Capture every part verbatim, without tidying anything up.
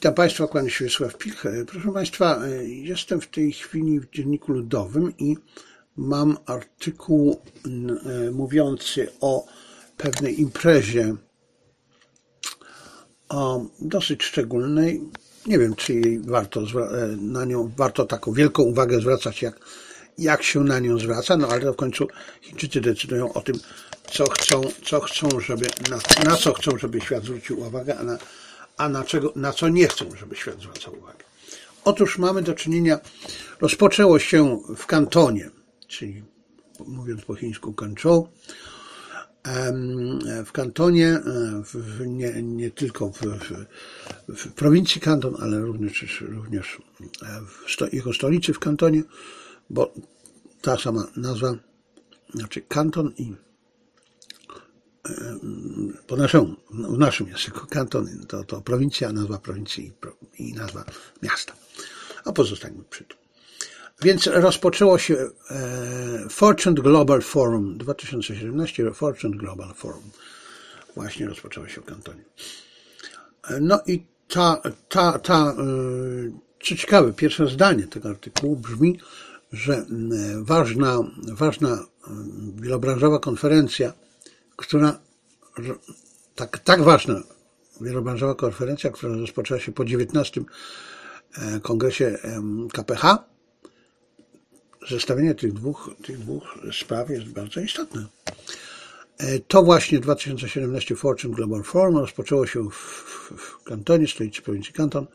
Witam Państwa, kłaniam się Wiesław Pilch. Proszę Państwa, jestem w tej chwili w Dzienniku Ludowym i mam artykuł mówiący o pewnej imprezie o dosyć szczególnej. Nie wiem, czy jej warto na nią warto taką wielką uwagę zwracać, jak, jak się na nią zwraca, no ale w końcu Chińczycy decydują o tym, co chcą, co chcą, żeby na, na co chcą, żeby świat zwrócił uwagę, a na a na, czego, na co nie chcą, żeby świat zwracał uwagę. Otóż mamy do czynienia, rozpoczęło się w Kantonie, czyli mówiąc po chińsku Kanchou, w Kantonie, w, nie, nie tylko w, w, w prowincji Kanton, ale również, również w sto, jego stolicy w Kantonie, bo ta sama nazwa, znaczy Kanton i po naszemu, w naszym języku kanton to, to prowincja, nazwa prowincji i, i nazwa miasta. A pozostańmy przy tym. Więc rozpoczęło się e, Fortune Global Forum dwa tysiące siedemnaście, Fortune Global Forum właśnie rozpoczęło się w Kantonie. No i ta, ta, ta e, co ciekawe, pierwsze zdanie tego artykułu brzmi, że ważna, ważna wielobranżowa konferencja, która, tak, tak ważna wielobranżowa konferencja, która rozpoczęła się po dziewiętnastym kongresie K P H, zestawienie tych dwóch, tych dwóch spraw jest bardzo istotne. To właśnie dwa tysiące siedemnaście Fortune Global Forum rozpoczęło się w, w Kantonie, stolicy prowincji Kanton,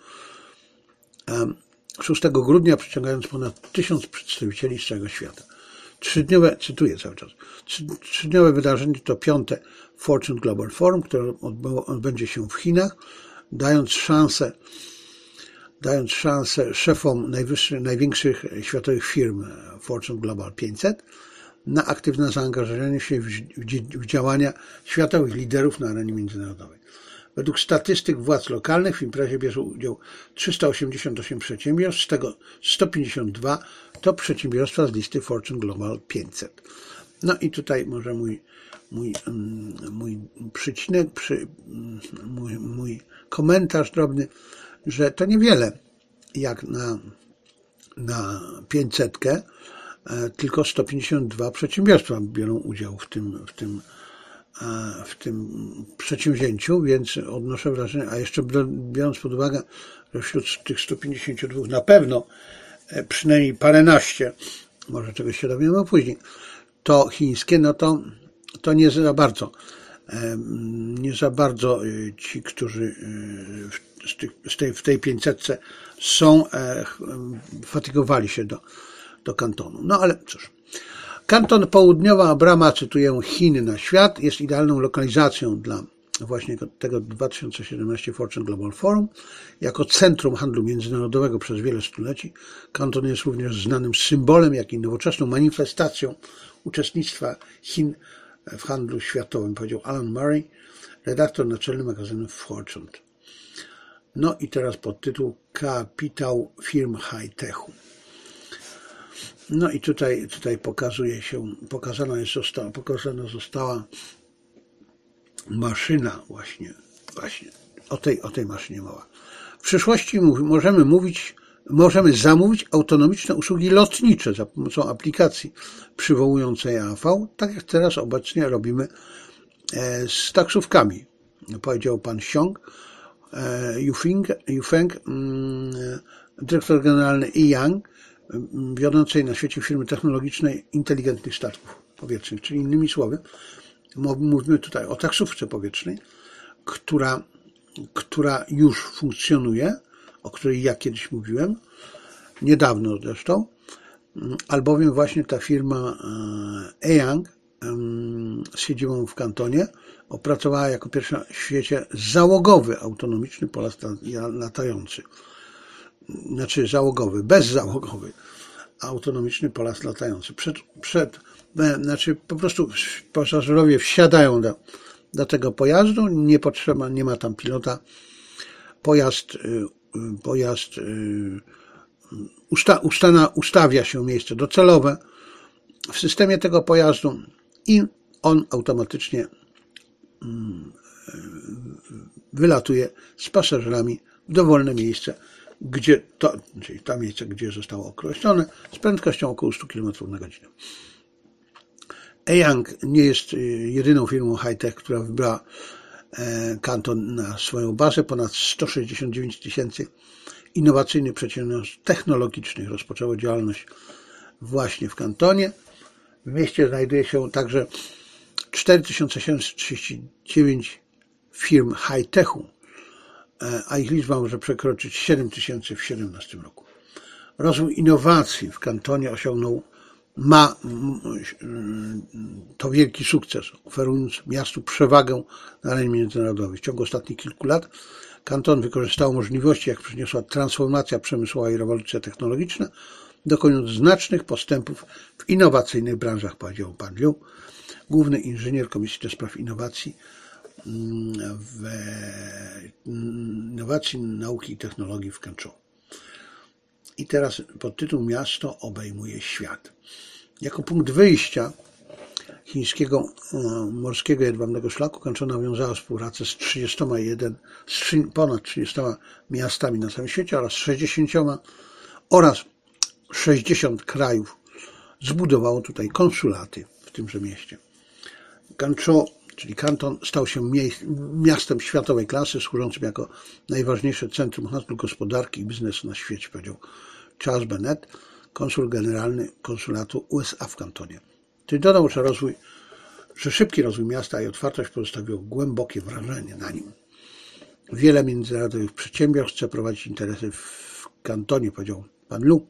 szóstego grudnia, przyciągając ponad tysiąc przedstawicieli z całego świata. Trzydniowe, cytuję cały czas, trzydniowe wydarzenie to piąte Fortune Global Forum, które odbędzie się w Chinach, dając szansę, dając szansę szefom najwyższych, największych światowych firm Fortune Global pięćset na aktywne zaangażowanie się w, w, w działania światowych liderów na arenie międzynarodowej. Według statystyk władz lokalnych w imprezie bierze udział trzysta osiemdziesiąt osiem przedsiębiorstw, z tego sto pięćdziesiąt dwa to przedsiębiorstwa z listy Fortune Global pięćset. No i tutaj może mój, mój, mój przycinek, przy, mój, mój komentarz drobny, że to niewiele jak na, na pięćsetkę, tylko sto pięćdziesiąt dwa przedsiębiorstwa biorą udział w tym, w tym w tym przedsięwzięciu, więc odnoszę wrażenie, a jeszcze biorąc pod uwagę, że wśród tych stu pięćdziesięciu dwóch na pewno przynajmniej paręnaście, może czegoś się dowiemy później, to chińskie, no to, to nie za bardzo, nie za bardzo ci, którzy z tych, z tej, w tej pięćsetce są, fatygowali się do, do Kantonu. No ale cóż. Kanton Południowa brama, cytuję, Chin na świat, jest idealną lokalizacją dla właśnie tego dwa tysiące siedemnaście Fortune Global Forum. Jako centrum handlu międzynarodowego przez wiele stuleci, Kanton jest również znanym symbolem, jak i nowoczesną manifestacją uczestnictwa Chin w handlu światowym, powiedział Alan Murray, redaktor naczelny magazynu Fortune. No i teraz podtytuł Kapitał firm high-techu. No i tutaj, tutaj pokazuje się, pokazana, jest, została, pokazana została maszyna właśnie, właśnie o tej, o tej maszynie mowa. W przyszłości mów, możemy mówić, możemy zamówić autonomiczne usługi lotnicze za pomocą aplikacji przywołującej A V, tak jak teraz obecnie robimy z taksówkami, powiedział pan Xiong Yufeng, Yufeng dyrektor generalny E-Yang, wiodącej na świecie firmy technologicznej inteligentnych statków powietrznych. Czyli innymi słowy, mówimy tutaj o taksówce powietrznej, która, która już funkcjonuje, o której ja kiedyś mówiłem, niedawno zresztą, albowiem właśnie ta firma E-Yang z siedzibą w Kantonie opracowała jako pierwsza w świecie załogowy autonomiczny pojazd latający. Znaczy załogowy, bezzałogowy, autonomiczny pojazd latający. Przed, przed, znaczy po prostu pasażerowie wsiadają do, do tego pojazdu, nie potrzeba, nie ma tam pilota, pojazd, pojazd usta, ustana, ustawia się miejsce docelowe w systemie tego pojazdu i on automatycznie wylatuje z pasażerami w dowolne miejsce, gdzie to, czyli to miejsce, gdzie zostało określone, z prędkością około stu kilometrów na godzinę. E-Young nie jest jedyną firmą high-tech, która wybrała Kanton na swoją bazę. Ponad sto sześćdziesiąt dziewięć tysięcy innowacyjnych przedsiębiorstw technologicznych rozpoczęło działalność właśnie w Kantonie. W mieście znajduje się także cztery tysiące siedemset trzydzieści dziewięć firm high-techu, a ich liczba może przekroczyć siedem tysięcy w dwa tysiące siedemnastym roku. Rozwój innowacji w Kantonie osiągnął ma to wielki sukces, oferując miastu przewagę na arenie międzynarodowej. W ciągu ostatnich kilku lat Kanton wykorzystał możliwości, jak przyniosła transformacja przemysłowa i rewolucja technologiczna, dokonując znacznych postępów w innowacyjnych branżach, powiedział pan Liu, główny inżynier Komisji do Spraw Innowacji, w Innowacji, Nauki i Technologii w Kanchou. I teraz podtytuł Miasto obejmuje świat. Jako punkt wyjścia chińskiego morskiego jedwabnego szlaku Kanchou nawiązała współpracę z trzydziestoma jeden, z ponad trzydziestoma miastami na całym świecie oraz sześćdziesięcioma oraz sześćdziesiąt krajów zbudowało tutaj konsulaty w tymże mieście. Kanchou, czyli Kanton, stał się miastem światowej klasy, służącym jako najważniejsze centrum handlu, gospodarki i biznesu na świecie, powiedział Charles Bennett, konsul generalny konsulatu U S A w Kantonie. Ty dodał, że rozwój, że szybki rozwój miasta i otwartość pozostawiło głębokie wrażenie na nim. Wiele międzynarodowych przedsiębiorstw chce prowadzić interesy w Kantonie, powiedział pan Lu,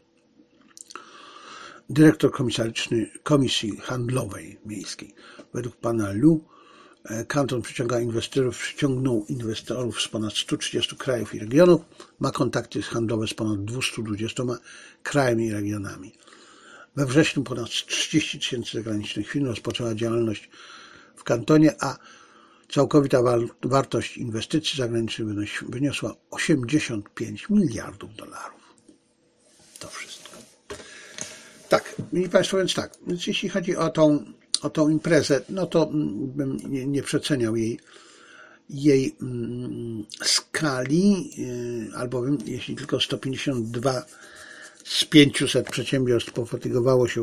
dyrektor komisaryczny Komisji Handlowej Miejskiej. Według pana Lu Kanton przyciąga inwestorów, przyciągnął inwestorów z ponad stu trzydziestu krajów i regionów, ma kontakty handlowe z ponad dwustu dwudziestoma krajami i regionami. We wrześniu ponad trzydzieści tysięcy zagranicznych firm rozpoczęła działalność w Kantonie, a całkowita wartość inwestycji zagranicznych wyniosła osiemdziesiąt pięć miliardów dolarów. To wszystko. Tak, mili Państwo, więc tak, więc jeśli chodzi o tą o tą imprezę, no to bym nie, nie przeceniał jej, jej mm, skali, yy, albowiem jeśli tylko sto pięćdziesiąt dwa z pięciuset przedsiębiorstw pofatygowało się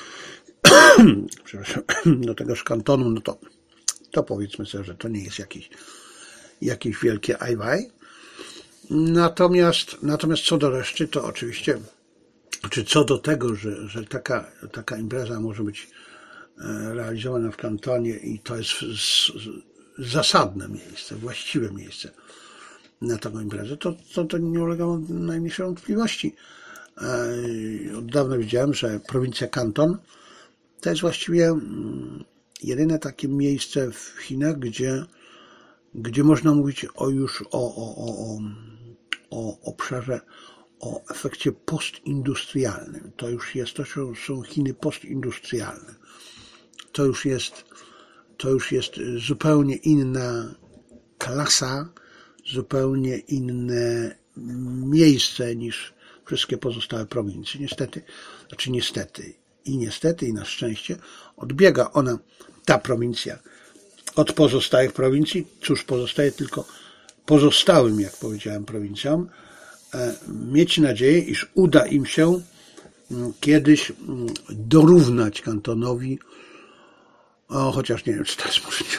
przepraszam, do tegoż kantonu, no to, to powiedzmy sobie, że to nie jest jakieś, jakieś wielkie ajwaj. Natomiast, natomiast co do reszty, to oczywiście, czy co do tego, że, że taka, taka impreza może być realizowana w Kantonie i to jest zasadne miejsce, właściwe miejsce na taką imprezę, to, to, to nie ulega najmniejszej wątpliwości. Od dawna widziałem, że prowincja Kanton to jest właściwie jedyne takie miejsce w Chinach, gdzie, gdzie można mówić o już o, o, o, o, o obszarze, o efekcie postindustrialnym. To już jest, to są Chiny postindustrialne. To już jest, to już jest zupełnie inna klasa, zupełnie inne miejsce niż wszystkie pozostałe prowincje. Niestety, znaczy niestety i niestety i na szczęście odbiega ona, ta prowincja, od pozostałych prowincji. Cóż pozostaje tylko pozostałym, jak powiedziałem, prowincjom, mieć nadzieję, iż uda im się kiedyś dorównać Kantonowi, o, chociaż nie wiem, czy to jest możliwe.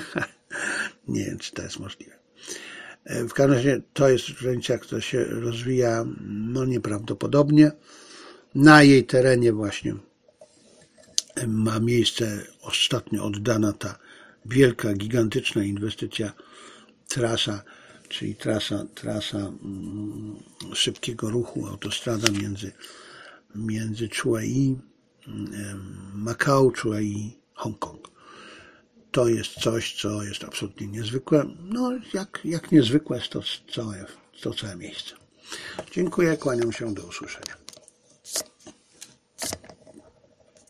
nie wiem, czy to jest możliwe. W każdym razie to jest prowincja, która się rozwija no, nieprawdopodobnie. Na jej terenie właśnie ma miejsce ostatnio oddana ta wielka, gigantyczna inwestycja trasa, czyli trasa, trasa mm, szybkiego ruchu, autostrada między, między Chuai, Makao, Chuai, Hongkong. To jest coś, co jest absolutnie niezwykłe. No, jak, jak niezwykłe jest to całe, to całe miejsce. Dziękuję, kłaniam się, do usłyszenia.